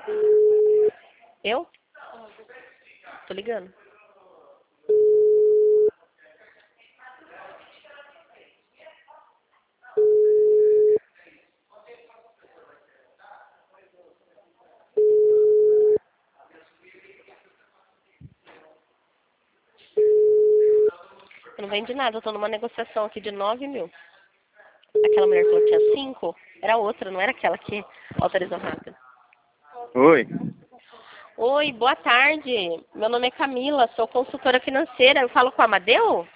Eu? Tô ligando. Eu não vendi nada, eu tô numa negociação aqui de 9 mil. Aquela mulher falou que tinha 5, era outra, não era aquela que autorizou rápido. Oi. Oi, boa tarde. Meu nome é Camila, sou consultora financeira. Eu falo com o Amadeu?